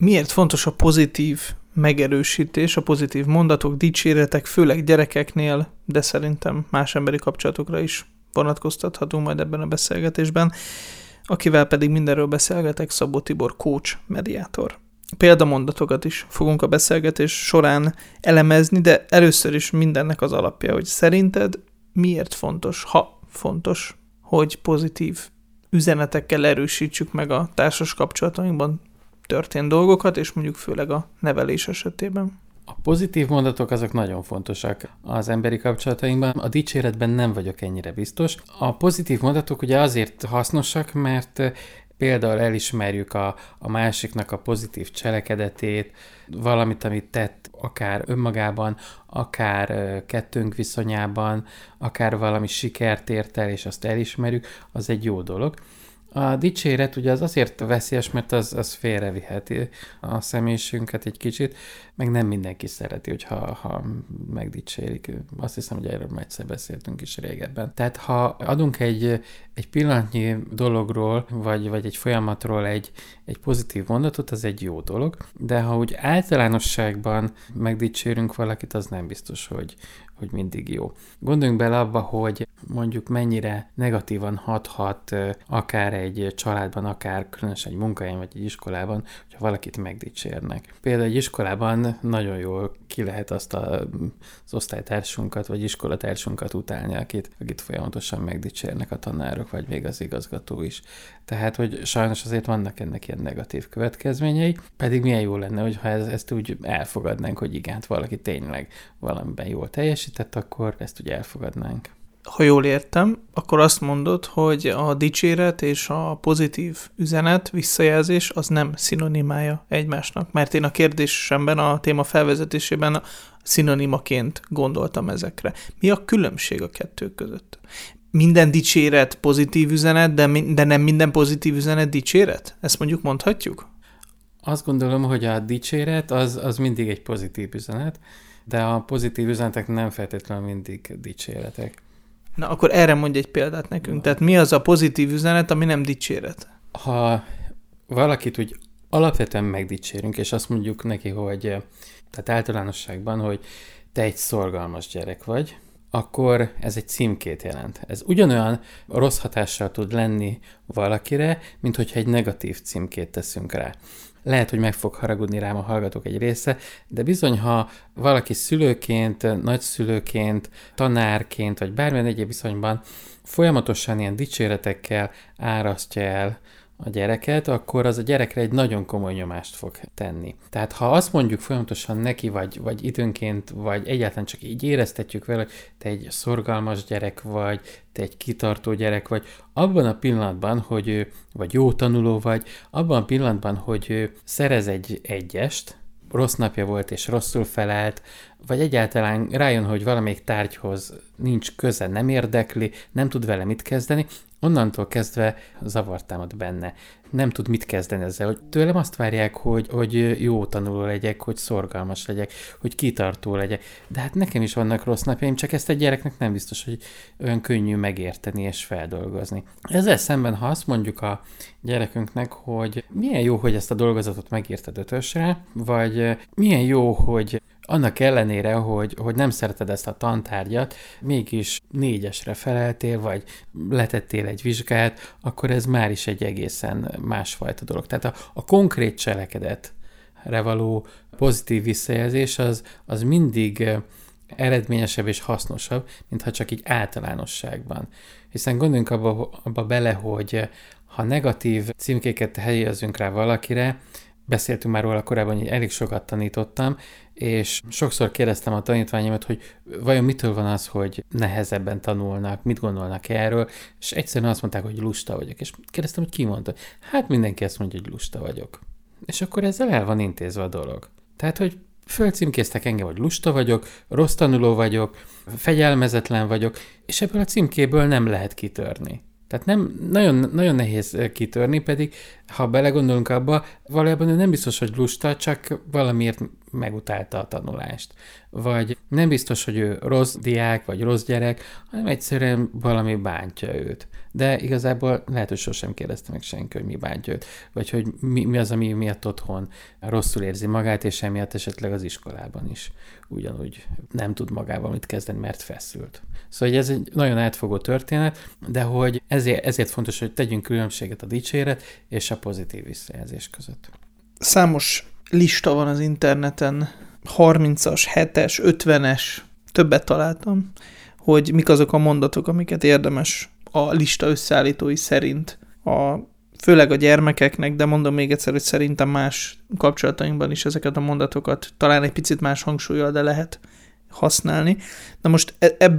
Miért fontos a pozitív megerősítés, a pozitív mondatok, dicséretek, főleg gyerekeknél, de szerintem más emberi kapcsolatokra is vonatkoztathatunk majd ebben a beszélgetésben, akivel pedig mindenről beszélgetek, Szabó Tibor coach, mediátor. Példamondatokat is fogunk a beszélgetés során elemezni, de először is mindennek az alapja, hogy szerinted miért fontos, ha fontos, hogy pozitív üzenetekkel erősítsük meg a társas kapcsolatainkban történt dolgokat, és mondjuk főleg a nevelés esetében. A pozitív mondatok azok nagyon fontosak az emberi kapcsolatainkban. A dicséretben nem vagyok ennyire biztos. A pozitív mondatok ugye azért hasznosak, mert például elismerjük a másiknak a pozitív cselekedetét, valamit, amit tett akár önmagában, akár kettőnk viszonyában, akár valami sikert ért el, és azt elismerjük, az egy jó dolog. A dicséret ugye az azért veszélyes, mert az félreviheti a személyiségünket egy kicsit, meg nem mindenki szereti, hogyha megdicsérik. Azt hiszem, hogy erről már egyszer beszéltünk is régebben. Tehát ha adunk egy pillanatnyi dologról, vagy egy folyamatról egy pozitív mondatot, az egy jó dolog, de ha úgy általánosságban megdicsérünk valakit, az nem biztos, hogy mindig jó. Gondoljunk bele abba, hogy mondjuk mennyire negatívan hathat akár egy családban, akár különösen egy munkahelyen vagy egy iskolában, hogyha valakit megdicsérnek. Például egy iskolában nagyon jól ki lehet azt az osztálytársunkat vagy iskolatársunkat utálni, akit folyamatosan megdicsérnek a tanárok, vagy még az igazgató is. Tehát, hogy sajnos azért vannak ennek ilyen negatív következményei, pedig milyen jó lenne, hogyha ezt úgy elfogadnánk, hogy igen, valaki tényleg valamiben jól teljesített, akkor ezt úgy elfogadnánk. Ha jól értem, akkor azt mondod, hogy a dicséret és a pozitív üzenet, visszajelzés az nem szinonimája egymásnak, mert én a kérdésemben, a téma felvezetésében szinonimaként gondoltam ezekre. Mi a különbség a kettő között? Minden dicséret pozitív üzenet, de nem minden pozitív üzenet dicséret? Ezt mondjuk mondhatjuk? Azt gondolom, hogy a dicséret az mindig egy pozitív üzenet, de a pozitív üzenetek nem feltétlenül mindig dicséretek. Na, akkor erre mondj egy példát nekünk. Tehát mi az a pozitív üzenet, ami nem dicséret? Ha valakit úgy alapvetően megdicsérünk, és azt mondjuk neki, hogy tehát általánosságban, hogy te egy szorgalmas gyerek vagy, akkor ez egy címkét jelent. Ez ugyanolyan rossz hatással tud lenni valakire, mint hogyha egy negatív címkét teszünk rá. Lehet, hogy meg fog haragudni rám a hallgatók egy része, de bizony, ha valaki szülőként, nagyszülőként, tanárként, vagy bármilyen egyéb viszonyban folyamatosan ilyen dicséretekkel árasztja el a gyereket, akkor az a gyerekre egy nagyon komoly nyomást fog tenni. Tehát ha azt mondjuk folyamatosan neki, vagy időnként, vagy egyáltalán csak így éreztetjük vele, hogy te egy szorgalmas gyerek vagy, te egy kitartó gyerek vagy, abban a pillanatban, hogy ő, vagy jó tanuló vagy, abban a pillanatban, hogy ő szerez egy egyest, rossz napja volt és rosszul felelt, vagy egyáltalán rájön, hogy valamelyik tárgyhoz nincs köze, nem érdekli, nem tud vele mit kezdeni, onnantól kezdve zavart támad benne. Nem tud mit kezdeni ezzel, hogy tőlem azt várják, hogy jó tanuló legyek, hogy szorgalmas legyek, hogy kitartó legyek. De hát nekem is vannak rossz napjaim, csak ezt egy gyereknek nem biztos, hogy olyan könnyű megérteni és feldolgozni. Ezzel szemben, ha azt mondjuk a gyerekünknek, hogy milyen jó, hogy ezt a dolgozatot megírtad 5-ösre, vagy milyen jó, hogy annak ellenére, hogy nem szereted ezt a tantárgyat, mégis 4-esre feleltél, vagy letettél egy vizsgát, akkor ez már is egy egészen másfajta dolog. Tehát a konkrét cselekedetre való pozitív visszajelzés az mindig eredményesebb és hasznosabb, mintha csak így általánosságban. Hiszen gondoljunk abba bele, hogy ha negatív címkéket helyezünk rá valakire, beszéltünk már róla korábban, hogy elég sokat tanítottam, és sokszor kérdeztem a tanítványomat, hogy vajon mitől van az, hogy nehezebben tanulnak, mit gondolnak erről, és egyszerűen azt mondták, hogy lusta vagyok. És kérdeztem, hogy ki mondta. Hát mindenki azt mondja, hogy lusta vagyok. És akkor ezzel el van intézve a dolog. Tehát, hogy fölcímkéztek engem, hogy lusta vagyok, rossz tanuló vagyok, fegyelmezetlen vagyok, és ebből a címkéből nem lehet kitörni. Tehát nem, nagyon, nagyon nehéz kitörni, pedig ha belegondolunk abba, valójában ő nem biztos, hogy lusta, csak valamiért megutálta a tanulást. Vagy nem biztos, hogy ő rossz diák, vagy rossz gyerek, hanem egyszerűen valami bántja őt. De igazából lehet, hogy sosem kérdezte meg senki, hogy mi bántja őt, vagy hogy mi az, ami miatt otthon rosszul érzi magát, és emiatt esetleg az iskolában is ugyanúgy nem tud magával mit kezdeni, mert feszült. Szóval ez egy nagyon átfogó történet, de hogy ezért fontos, hogy tegyünk különbséget a dicséret és a pozitív visszajelzés között. Számos lista van az interneten, 30-as, 7-es, 50-es, többet találtam, hogy mik azok a mondatok, amiket érdemes a lista összeállítói szerint főleg a gyermekeknek, de mondom még egyszer, hogy szerintem más kapcsolatainkban is ezeket a mondatokat talán egy picit más hangsúllyal, de lehet használni. Na most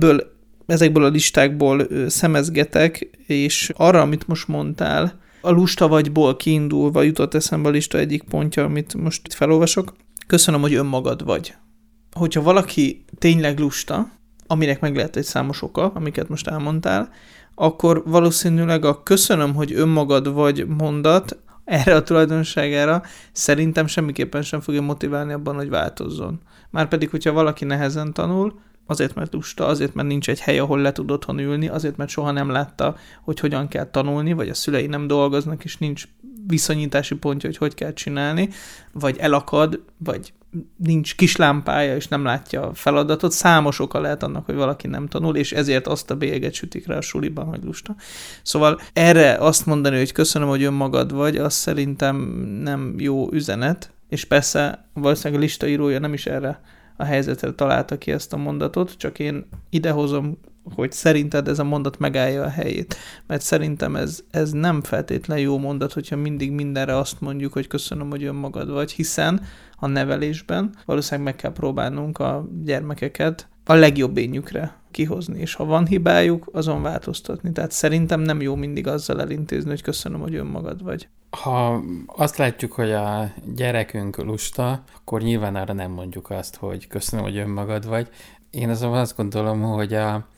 ezekből a listákból szemezgetek, és arra, amit most mondtál, a lusta vagyból kiindulva jutott eszembe a lista egyik pontja, amit most itt felolvasok. Köszönöm, hogy önmagad vagy. Hogyha valaki tényleg lusta, aminek meg lehet egy számos oka, amiket most elmondtál, akkor valószínűleg a köszönöm, hogy önmagad vagy mondat erre a tulajdonságára szerintem semmiképpen sem fogja motiválni abban, hogy változzon. Márpedig, hogyha valaki nehezen tanul, azért, mert lusta, azért, mert nincs egy hely, ahol le tud otthon ülni, azért, mert soha nem látta, hogy hogyan kell tanulni, vagy a szülei nem dolgoznak, és nincs viszonyítási pontja, hogy kell csinálni, vagy elakad, vagy nincs kislámpája, és nem látja a feladatot. Számos oka lehet annak, hogy valaki nem tanul, és ezért azt a bélyeget sütik rá a suliban, hogy lusta. Szóval erre azt mondani, hogy köszönöm, hogy önmagad vagy, az szerintem nem jó üzenet, és persze valószínűleg a listaírója nem is erre a helyzetre találta ki ezt a mondatot, csak én idehozom, hogy szerinted ez a mondat megállja a helyét. Mert szerintem ez nem feltétlen jó mondat, hogyha mindig mindenre azt mondjuk, hogy köszönöm, hogy önmagad vagy, hiszen a nevelésben valószínűleg meg kell próbálnunk a gyermekeket a legjobb énjükre kihozni, és ha van hibájuk, azon változtatni. Tehát szerintem nem jó mindig azzal elintézni, hogy köszönöm, hogy önmagad vagy. Ha azt látjuk, hogy a gyerekünk lusta, akkor nyilván arra nem mondjuk azt, hogy köszönöm, hogy önmagad vagy. Én azonban azt gondolom, hogy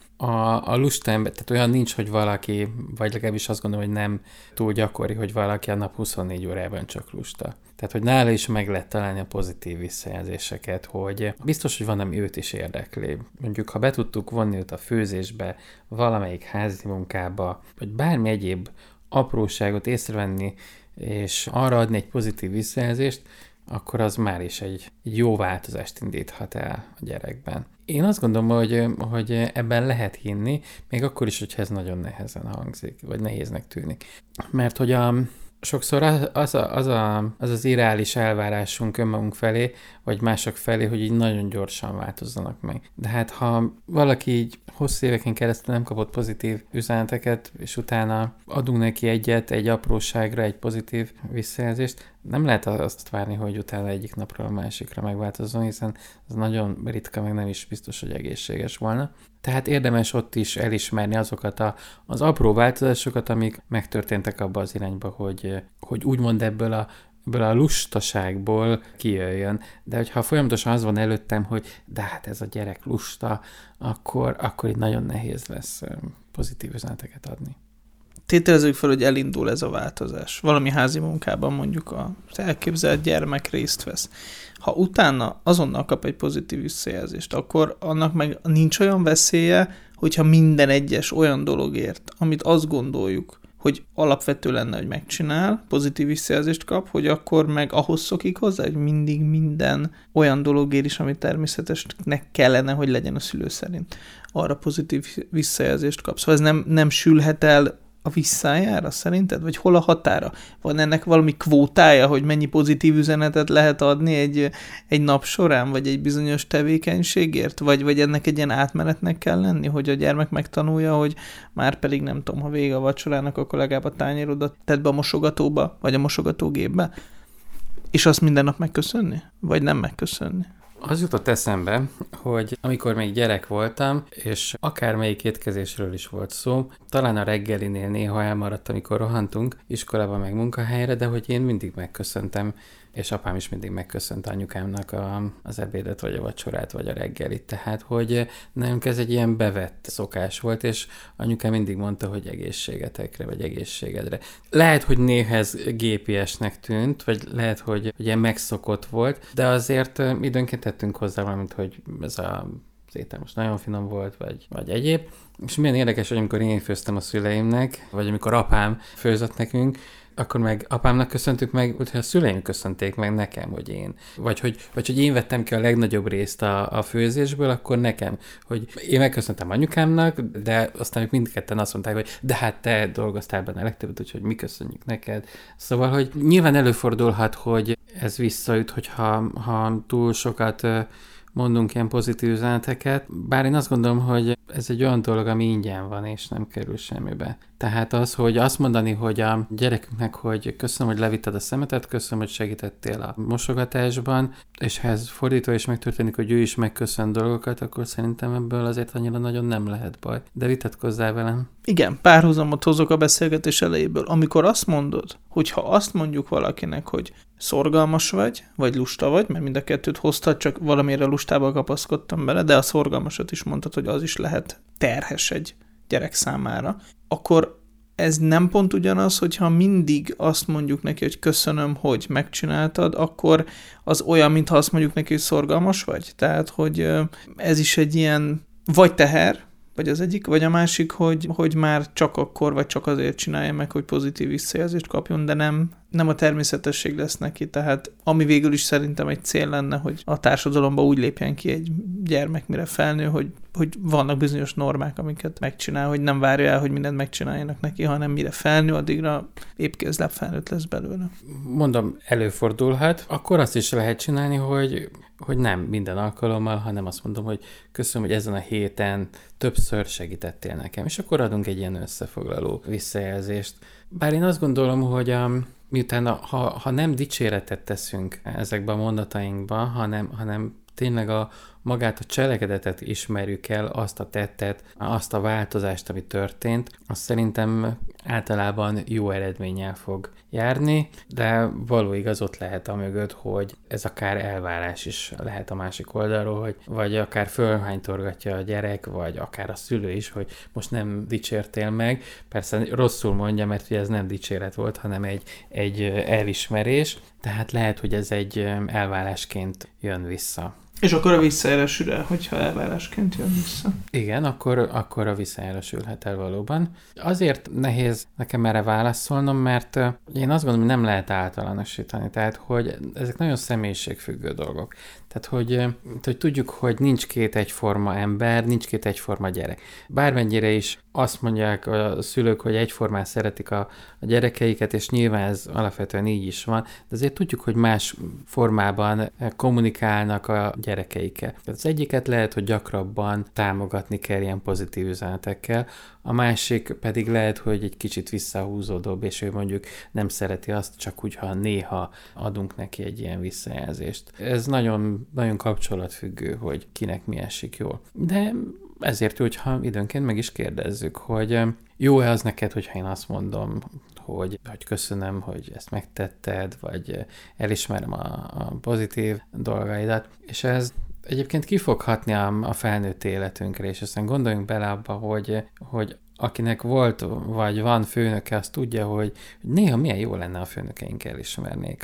a lusta ember, tehát olyan nincs, hogy valaki, vagy legalábbis azt gondolom, hogy nem túl gyakori, hogy valaki a nap 24 órában csak lusta. Tehát, hogy nála is meg lehet találni a pozitív visszajelzéseket, hogy biztos, hogy van, ami őt is érdekli. Mondjuk, ha be tudtuk vonni őt a főzésbe, valamelyik házi munkába, vagy bármi egyéb apróságot észrevenni, és arra adni egy pozitív visszajelzést, akkor az már is egy jó változást indíthat el a gyerekben. Én azt gondolom, hogy ebben lehet hinni, még akkor is, hogyha ez nagyon nehezen hangzik, vagy nehéznek tűnik. Mert hogy sokszor az irreális elvárásunk önmagunk felé, vagy mások felé, hogy így nagyon gyorsan változzanak meg. De hát ha valaki így hosszú éveken keresztül nem kapott pozitív üzeneteket, és utána adunk neki egy apróságra, egy pozitív visszajelzést, nem lehet azt várni, hogy utána egyik napról a másikra megváltozzon, hiszen ez nagyon ritka, meg nem is biztos, hogy egészséges volna. Tehát érdemes ott is elismerni azokat az apró változásokat, amik megtörténtek abba az irányba, hogy úgymond ebből a lustaságból kijöjjön. De hogyha folyamatosan az van előttem, hogy de hát ez a gyerek lusta, akkor így nagyon nehéz lesz pozitív üzeneteket adni. Tételezzük fel, hogy elindul ez a változás. Valami házi munkában mondjuk az elképzelt gyermek részt vesz. Ha utána azonnal kap egy pozitív visszajelzést, akkor annak meg nincs olyan veszélye, hogyha minden egyes olyan dologért, amit azt gondoljuk, hogy alapvető lenne, hogy megcsinál, pozitív visszajelzést kap, hogy akkor meg ahhoz szokik hozzá, hogy mindig minden olyan dologért is, ami természetesnek kellene, hogy legyen a szülő szerint. Arra pozitív visszajelzést kap. Szóval ez nem sülhet el a visszájára szerinted? Vagy hol a határa? Van ennek valami kvótája, hogy mennyi pozitív üzenetet lehet adni egy nap során, vagy egy bizonyos tevékenységért? Vagy ennek egy ilyen átmenetnek kell lenni, hogy a gyermek megtanulja, hogy már pedig nem tudom, ha vége a vacsorának, akkor legalább a tányérodat tedd be a mosogatóba, vagy a mosogatógépbe? És azt minden nap megköszönni? Vagy nem megköszönni? Az jutott eszembe, hogy amikor még gyerek voltam, és akármelyik étkezésről is volt szó, talán a reggelinél néha elmaradt, amikor rohantunk iskolába meg munkahelyre, de hogy én mindig megköszöntem és apám is mindig megköszönt anyukámnak az ebédet, vagy a vacsorát, vagy a reggelit. Tehát, hogy nálunk ez egy ilyen bevett szokás volt, és anyukám mindig mondta, hogy egészségetekre, vagy egészségedre. Lehet, hogy néha ez gépiesnek tűnt, vagy lehet, hogy ilyen megszokott volt, de azért időnként tettünk hozzá valamit, hogy ez az étel most nagyon finom volt, vagy egyéb. És milyen érdekes, hogy amikor én főztem a szüleimnek, vagy amikor apám főzött nekünk, akkor meg apámnak köszöntük meg, úgyhogy a szüleim köszönték meg nekem, hogy én. Vagy hogy én vettem ki a legnagyobb részt a főzésből, akkor nekem, hogy én megköszöntem anyukámnak, de aztán ők mindketten azt mondták, hogy de hát te dolgoztál benne a legtöbbet, úgyhogy mi köszönjük neked. Szóval, hogy nyilván előfordulhat, hogy ez visszaüt, hogyha túl sokat mondunk ilyen pozitív üzeneteket, bár én azt gondolom, hogy ez egy olyan dolog, ami ingyen van, és nem kerül semmibe. Tehát az, hogy azt mondani, hogy a gyerekünknek, hogy köszönöm, hogy levitted a szemetet, köszönöm, hogy segítettél a mosogatásban, és ha ez fordítva is megtörténik, hogy ő is megköszön dolgokat, akkor szerintem ebből azért annyira nagyon nem lehet baj. De vitatkozzál velem. Igen, párhuzamot hozok a beszélgetés elejéből. Amikor azt mondod, hogyha azt mondjuk valakinek, hogy szorgalmas vagy lusta vagy, mert mind a kettőt hoztad, csak valamire lustába kapaszkodtam bele, de a szorgalmasat is mondtad, hogy az is lehet terhes egy gyerek számára, akkor ez nem pont ugyanaz, hogyha mindig azt mondjuk neki, hogy köszönöm, hogy megcsináltad, akkor az olyan, mintha azt mondjuk neki, hogy szorgalmas vagy. Tehát, hogy ez is egy ilyen vagy teher, vagy az egyik, vagy a másik, hogy már csak akkor, vagy csak azért csinálja meg, hogy pozitív visszajelzést kapjon, de nem a természetesség lesz neki. Tehát ami végül is szerintem egy cél lenne, hogy a társadalomba úgy lépjen ki egy gyermek, mire felnő, hogy vannak bizonyos normák, amiket megcsinál, hogy nem várja el, hogy mindent megcsináljanak neki, hanem mire felnő, addigra épp kézláb felnőtt lesz belőle. Mondom, előfordulhat. Akkor azt is lehet csinálni, hogy nem minden alkalommal, hanem azt mondom, hogy köszönöm, hogy ezen a héten többször segítettél nekem, és akkor adunk egy ilyen összefoglaló visszajelzést. Bár én azt gondolom, hogy miután ha nem dicséretet teszünk ezekbe a mondatainkba, hanem tényleg magát a cselekedetet ismerjük el, azt a tettet, azt a változást, ami történt, azt szerintem általában jó eredménnyel fog járni, de való igaz ott lehet amögött, hogy ez akár elvárás is lehet a másik oldalról, vagy akár fölhánytorgatja a gyerek, vagy akár a szülő is, hogy most nem dicsértél meg. Persze rosszul mondja, mert ugye ez nem dicséret volt, hanem egy elismerés, tehát lehet, hogy ez egy elvárásként jön vissza. És akkor a visszajelesül, hogyha elvárásként jön vissza. Igen, akkor a visszajelesülhet el valóban. Azért nehéz nekem erre válaszolnom, mert én azt gondolom, hogy nem lehet általánosítani, tehát hogy ezek nagyon személyiségfüggő dolgok. Tehát, hogy tudjuk, hogy nincs két egyforma ember, nincs két egyforma gyerek. Bármennyire is azt mondják a szülők, hogy egyformán szeretik a gyerekeiket, és nyilván ez alapvetően így is van, de azért tudjuk, hogy más formában kommunikálnak a gyerekeikkel. Az egyiket lehet, hogy gyakrabban támogatni kell ilyen pozitív üzenetekkel, a másik pedig lehet, hogy egy kicsit visszahúzódóbb, és ő mondjuk nem szereti azt, csak úgy, ha néha adunk neki egy ilyen visszajelzést. Ez nagyon, nagyon kapcsolatfüggő, hogy kinek mi esik jól. De ezért jó, hogyha időnként meg is kérdezzük, hogy jó-e az neked, hogyha én azt mondom, hogy köszönöm, hogy ezt megtetted, vagy elismerem a pozitív dolgaidat, és ez egyébként ki fog hatni a felnőtt életünkre, és aztán gondoljunk bele abba, hogy akinek volt vagy van főnöke, az tudja, hogy néha milyen jó lenne, a főnökeink elismernék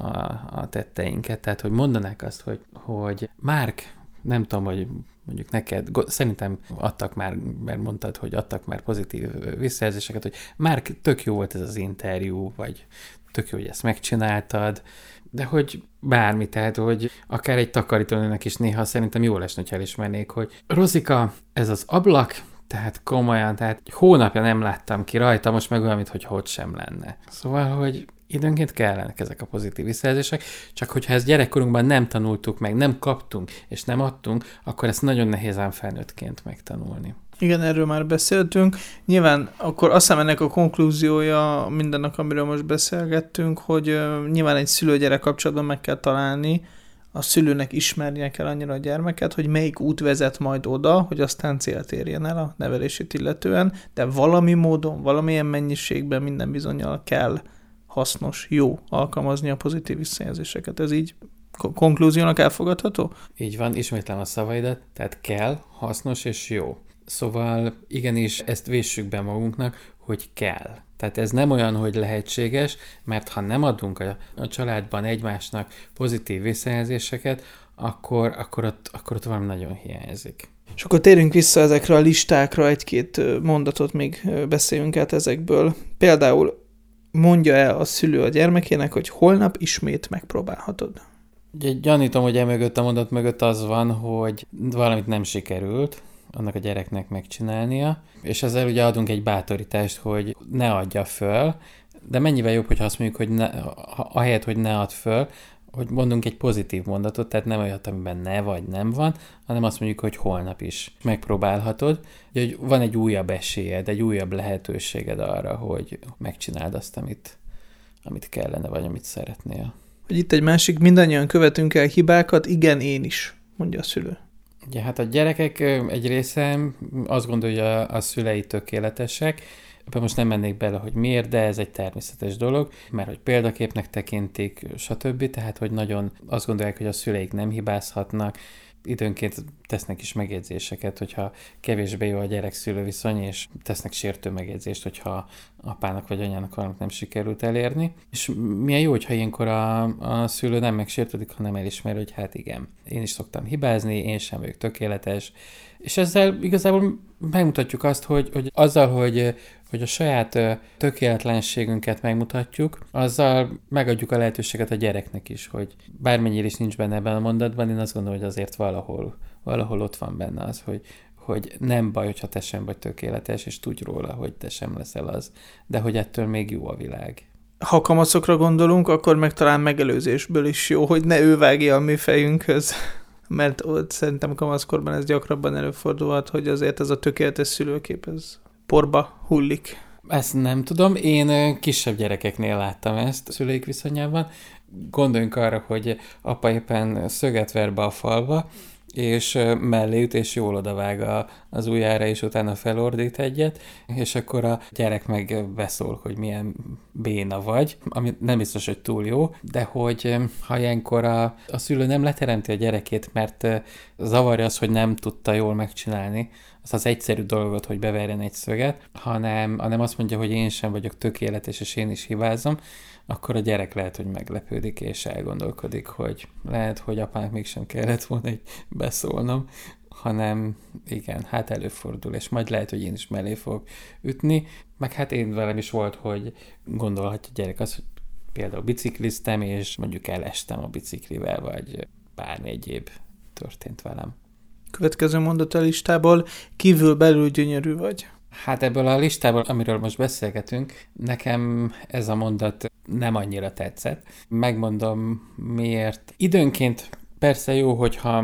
a tetteinket. Tehát, hogy mondanák azt, hogy Márk, nem tudom, hogy mondjuk neked, szerintem adtak már, mert mondtad, hogy adtak már pozitív visszajelzéseket, hogy Márk, tök jó volt ez az interjú, vagy tök jó, hogy ezt megcsináltad, de hogy bármi, tehát, hogy akár egy takarítónőnek is néha szerintem jól esne, hogy elismernék, hogy Rozika, ez az ablak, tehát komolyan, tehát hónapja nem láttam ki rajta, most meg olyan, mintha ott sem lenne. Szóval, hogy időnként kellenek ezek a pozitív visszajelzések, csak hogyha ezt gyerekkorunkban nem tanultuk meg, nem kaptunk és nem adtunk, akkor ezt nagyon nehéz ám felnőttként megtanulni. Igen, erről már beszéltünk. Nyilván akkor azt hiszem ennek a konklúziója mindennek, amiről most beszélgettünk, hogy nyilván egy szülő-gyerek kapcsolatban meg kell találni, a szülőnek ismernie kell annyira a gyermeket, hogy melyik út vezet majd oda, hogy aztán célt érjen el a nevelését illetően, de valami módon, valamilyen mennyiségben minden bizonnyal kell hasznos, jó alkalmazni a pozitív visszajelzéseket. Ez így konklúziónak elfogadható? Így van, ismétlem a szavaidat, tehát kell, hasznos és jó. Szóval igenis ezt véssük be magunknak, hogy kell. Tehát ez nem olyan, hogy lehetséges, mert ha nem adunk a családban egymásnak pozitív visszajelzéseket, akkor ott valami nagyon hiányzik. És akkor térjünk vissza ezekre a listákra, egy-két mondatot még beszéljünk át ezekből. Például mondja el a szülő a gyermekének, hogy holnap ismét megpróbálhatod. Ugye gyanítom, hogy emögött a mondat mögött az van, hogy valamit nem sikerült annak a gyereknek megcsinálnia, és ezzel ugye adunk egy bátorítást, hogy ne adja föl, de mennyivel jobb, hogyha azt mondjuk, hogy ahelyett, hogy ne add föl, hogy mondunk egy pozitív mondatot, tehát nem olyat, amiben ne vagy nem van, hanem azt mondjuk, hogy holnap is megpróbálhatod, hogy van egy újabb esélyed, egy újabb lehetőséged arra, hogy megcsináld azt, amit kellene, vagy amit szeretnél. Hogy itt egy másik, mindannyian követünk el hibákat, igen, én is, mondja a szülő. Ugye hát a gyerekek egy része azt gondolja, a szülei tökéletesek, ebben most nem mennék bele, hogy miért, de ez egy természetes dolog, mert hogy példaképnek tekintik, stb. Tehát, hogy nagyon azt gondolják, hogy a szüleik nem hibázhatnak, időnként tesznek is megjegyzéseket, hogyha kevésbé jó a gyerek-szülő viszony, és tesznek sértő megjegyzést, hogyha apának vagy anyának valamit nem sikerült elérni. És milyen jó, hogyha ilyenkor a szülő nem megsértődik, hanem elismeri, hogy hát igen, én is szoktam hibázni, én sem vagyok tökéletes. És ezzel igazából megmutatjuk azt, hogy azzal, hogy a saját tökéletlenségünket megmutatjuk, azzal megadjuk a lehetőséget a gyereknek is, hogy bármennyire is nincs benne ebben a mondatban, én azt gondolom, hogy azért valahol ott van benne az, hogy nem baj, hogyha te sem vagy tökéletes, és tudj róla, hogy te sem leszel az, de hogy ettől még jó a világ. Ha kamaszokra gondolunk, akkor meg talán megelőzésből is jó, hogy ne ő vágja a mi fejünkhöz. Mert ott szerintem kamaszkorban ez gyakrabban előfordulhat, hogy azért ez a tökéletes szülőkép, ez porba hullik. Ezt nem tudom, én kisebb gyerekeknél láttam ezt a szüleik viszonyában. Gondoljunk arra, hogy apa éppen szöget ver be a falba, és mellé üt, és jól odavág az ujjára, és utána felordít egyet, és akkor a gyerek meg beszól, hogy milyen béna vagy, ami nem biztos, hogy túl jó, de hogy ha ilyenkor a szülő nem leteremti a gyerekét, mert zavarja az, hogy nem tudta jól megcsinálni azt az egyszerű dolgot, hogy beverjen egy szöget, hanem azt mondja, hogy én sem vagyok tökéletes, és én is hibázom, akkor a gyerek lehet, hogy meglepődik, és elgondolkodik, hogy lehet, hogy apának mégsem kellett volna beszólnom, hanem igen, hát előfordul, és majd lehet, hogy én is mellé fogok ütni, meg hát én velem is volt, hogy gondolhatja a gyerek azt, hogy például bicikliztem, és mondjuk elestem a biciklivel, vagy bármi egyéb történt velem. Következő mondat a listából, kívül-belül gyönyörű vagy. Hát ebből a listából, amiről most beszélgetünk, nekem ez a mondat nem annyira tetszett. Megmondom miért. Időnként persze jó, hogyha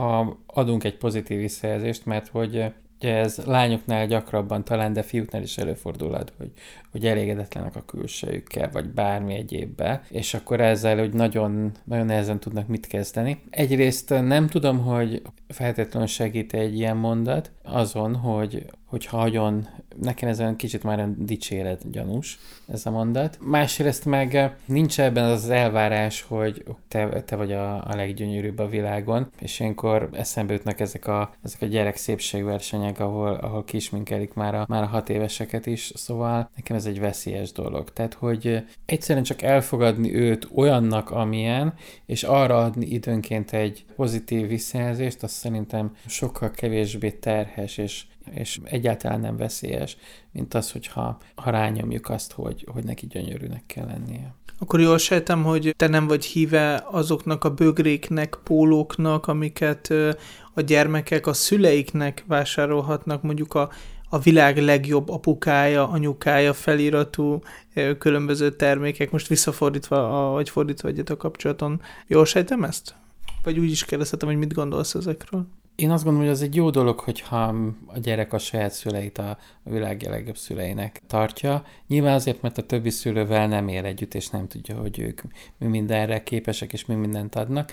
adunk egy pozitív visszajelzést, mert hogy ez lányoknál gyakrabban talán, de fiúknál is előfordulhat, hogy elégedetlenek a külsejükkel, vagy bármi egyébben, és akkor ezzel, hogy nagyon, nagyon nehezen tudnak mit kezdeni. Egyrészt nem tudom, hogy feltétlenül segít egy ilyen mondat azon, hogyha nagyon, nekem ez olyan kicsit már olyan dicséret gyanús ez a mondat. Másrészt meg nincs ebben az elvárás, hogy te vagy a leggyönyörűbb a világon, és ilyenkor eszembe jutnak ezek a gyerek szépségversenyek, ahol kisminkelik már a 6 éveseket is, szóval nekem ez egy veszélyes dolog. Tehát, hogy egyszerűen csak elfogadni őt olyannak, amilyen, és arra adni időnként egy pozitív visszajelzést, azt szerintem sokkal kevésbé terhes, és egyáltalán nem veszélyes, mint az, hogyha rányomjuk azt, hogy neki gyönyörűnek kell lennie. Akkor jól sejtem, hogy te nem vagy híve azoknak a bögréknek, pólóknak, amiket a gyermekek a szüleiknek vásárolhatnak, mondjuk a világ legjobb apukája, anyukája feliratú különböző termékek, most visszafordítva, vagy fordítva egyet a kapcsolaton. Jól sejtem ezt? Vagy úgy is kérdezhetem, hogy mit gondolsz ezekről? Én azt gondolom, hogy ez egy jó dolog, hogyha a gyerek a saját szüleit a világ legjobb szüleinek tartja. Nyilván azért, mert a többi szülővel nem él együtt, és nem tudja, hogy ők mi mindenre képesek, és mi mindent adnak.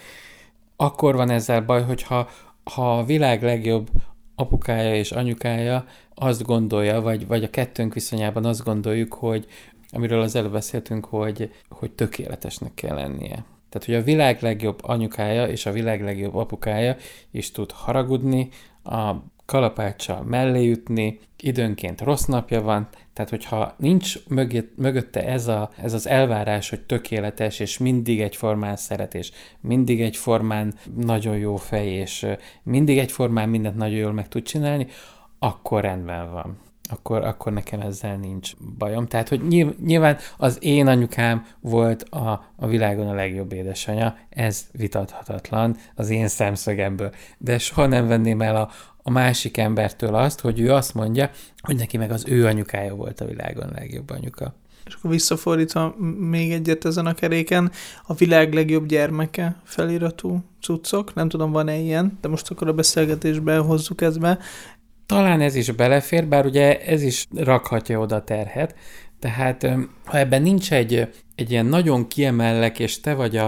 Akkor van ezzel baj, hogyha a világ legjobb apukája és anyukája azt gondolja, vagy a kettőnk viszonyában azt gondoljuk, hogy amiről az előbb beszéltünk, hogy tökéletesnek kell lennie. Tehát, hogy a világ legjobb anyukája és a világ legjobb apukája is tud haragudni, a kalapáccsal mellé ütni, időnként rossz napja van, tehát hogyha nincs mögötte ez az elvárás, hogy tökéletes, és mindig egyformán szeret, és mindig egyformán nagyon jó fej, és mindig egyformán mindent nagyon jól meg tud csinálni, akkor rendben van. Akkor nekem ezzel nincs bajom. Tehát, hogy nyilván az én anyukám volt a világon a legjobb édesanyja, ez vitathatatlan az én szemszögemből. De soha nem venném el a másik embertől azt, hogy ő azt mondja, hogy neki meg az ő anyukája volt a világon a legjobb anyuka. És akkor visszafordítva még egyet ezen a keréken, a világ legjobb gyermeke feliratú cuccok, nem tudom, van-e ilyen, de most akkor a beszélgetésbe hozzuk ezt be. Talán ez is belefér, bár ugye ez is rakhatja oda terhet, tehát ha ebben nincs egy ilyen nagyon kiemellek, és te vagy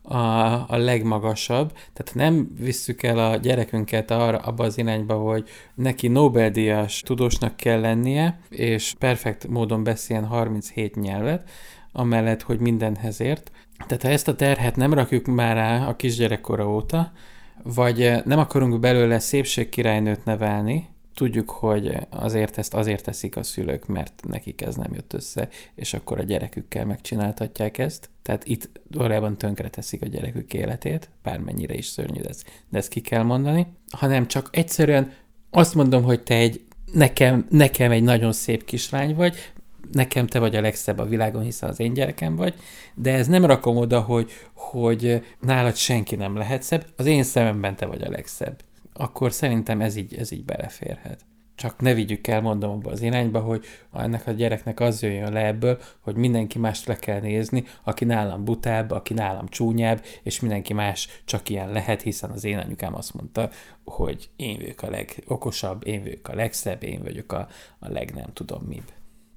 a legmagasabb, tehát nem visszük el a gyerekünket abba az irányba, hogy neki Nobel-díjas tudósnak kell lennie, és perfekt módon beszéljen 37 nyelvet, amellett, hogy mindenhez ért. Tehát ha ezt a terhet nem rakjuk már rá a kisgyerekkora óta, vagy nem akarunk belőle szépségkirálynőt nevelni, tudjuk, hogy azért teszik a szülők, mert nekik ez nem jött össze, és akkor a gyerekükkel megcsináltatják ezt. Tehát itt valójában tönkre teszik a gyerekük életét, bármennyire is szörnyű, de ezt ki kell mondani. Hanem csak egyszerűen azt mondom, hogy te nekem egy nagyon szép kislány vagy, nekem te vagy a legszebb a világon, hiszen az én gyerekem vagy, de ez nem rakom oda, hogy nálad senki nem lehet szebb, az én szememben te vagy a legszebb. Akkor szerintem ez így beleférhet. Csak ne vigyük el, mondom, abba az irányba, hogy ennek a gyereknek az jöjjön le ebből, hogy mindenki mást le kell nézni, aki nálam butább, aki nálam csúnyább, és mindenki más csak ilyen lehet, hiszen az én anyukám azt mondta, hogy én vagyok a legokosabb, én vagyok a legszebb, én vagyok a nem tudom mibb.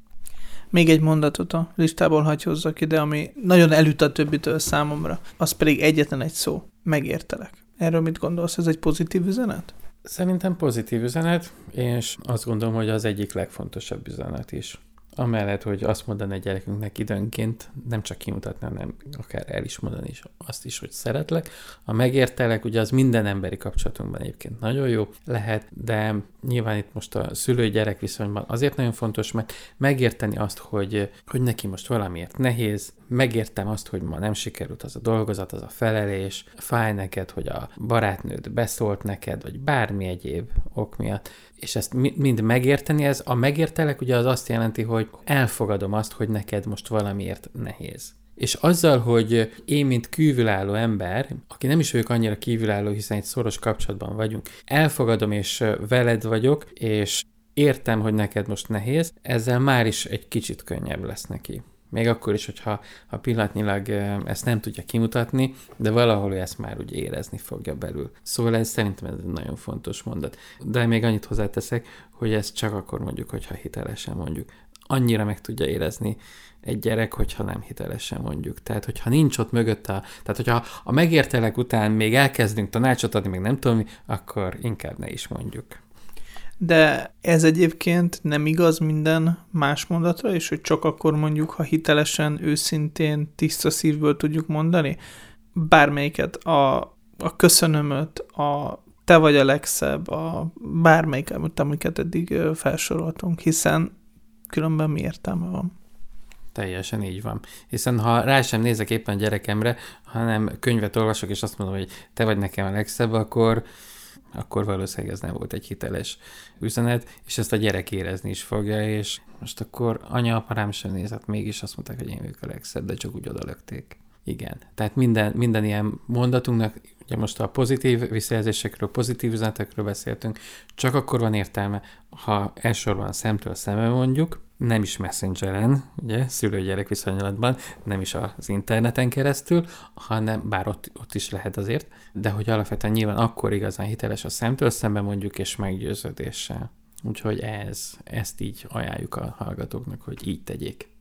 Még egy mondatot a listából hagy hozzak ide, ami nagyon elüt a többitől számomra. Az pedig egyetlen egy szó. Megértelek. Erről mit gondolsz? Ez egy pozitív üzenet? Szerintem pozitív üzenet, és azt gondolom, hogy az egyik legfontosabb üzenet is. Amellett, hogy azt mondani a gyerekünknek időnként, nem csak kimutatni, hanem akár el is mondani is azt is, hogy szeretlek. A megértelek, ugye az minden emberi kapcsolatunkban egyébként nagyon jó lehet, de nyilván itt most a szülő-gyerek viszonyban azért nagyon fontos, mert megérteni azt, hogy neki most valamiért nehéz, megértem azt, hogy ma nem sikerült az a dolgozat, az a felelés, fáj neked, hogy a barátnőd beszólt neked, vagy bármi egyéb ok miatt, és ezt mind megérteni, ez a megértelek ugye az azt jelenti, hogy elfogadom azt, hogy neked most valamiért nehéz. És azzal, hogy én, mint kívülálló ember, aki nem is vagyok annyira kívülálló, hiszen egy szoros kapcsolatban vagyunk, elfogadom és veled vagyok, és értem, hogy neked most nehéz, ezzel már is egy kicsit könnyebb lesz neki. Még akkor is, hogyha pillanatnyilag ezt nem tudja kimutatni, de valahol ő ezt már úgy érezni fogja belül. Szóval szerintem ez egy nagyon fontos mondat. De még annyit hozzáteszek, hogy ezt csak akkor mondjuk, hogyha hitelesen mondjuk. Annyira meg tudja érezni egy gyerek, hogyha nem hitelesen mondjuk. Tehát, hogyha nincs ott mögött tehát, hogyha a megértelek után még elkezdünk tanácsot adni, még nem tudom, akkor inkább ne is mondjuk. De ez egyébként nem igaz minden más mondatra, és hogy csak akkor mondjuk, ha hitelesen, őszintén, tiszta szívből tudjuk mondani? Bármelyiket, a köszönömöt, a te vagy a legszebb, a bármelyiket, amiket eddig felsoroltunk, hiszen különben mi értelme van? Teljesen így van. Hiszen ha rá sem nézek éppen a gyerekemre, hanem könyvet olvasok, és azt mondom, hogy te vagy nekem a legszebb, akkor valószínűleg ez nem volt egy hiteles üzenet, és ezt a gyerek érezni is fogja, és most akkor anya-apa rám sem nézett, mégis azt mondták, hogy én vagyok a legszebb, de csak úgy odalökték. Igen. Tehát minden ilyen mondatunknak, ugye most a pozitív visszajelzésekről, pozitív üzenetekről beszéltünk, csak akkor van értelme, ha elsősorban szemtől szembe mondjuk, nem is messengeren, ugye, szülő-gyerek viszonylatban, nem is az interneten keresztül, hanem bár ott is lehet azért, de hogy alapvetően nyilván akkor igazán hiteles a szemtől szembe mondjuk, és meggyőződéssel. Úgyhogy ezt így ajánljuk a hallgatóknak, hogy így tegyék.